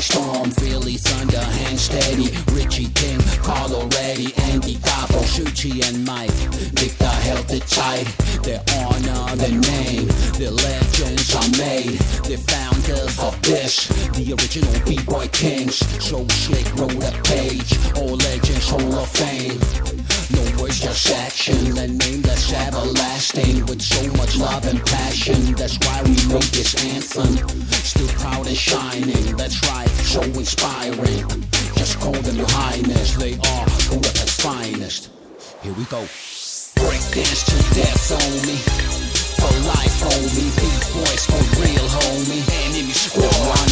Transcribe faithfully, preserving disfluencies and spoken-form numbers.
Storm, Philly Thunder, Hang Steady, Richie King, Carlo Reddy, Andy Capo, Shuchi and Mike. Victor held it tight, their honor, their name, their legends are made. They're founders of this, the original B-Boy Kings. So slick, wrote a page, all legends, Hall of Fame. No words, just action, a name that's everlasting, with so much love and passion. That's why we made this anthem, still proud and shining. That's right, so inspiring. Just call them your highness, they are the rapper's finest. Here we go. Breakdance to death, homie. For life, homie. Beat boys for real, homie. Enemy squad.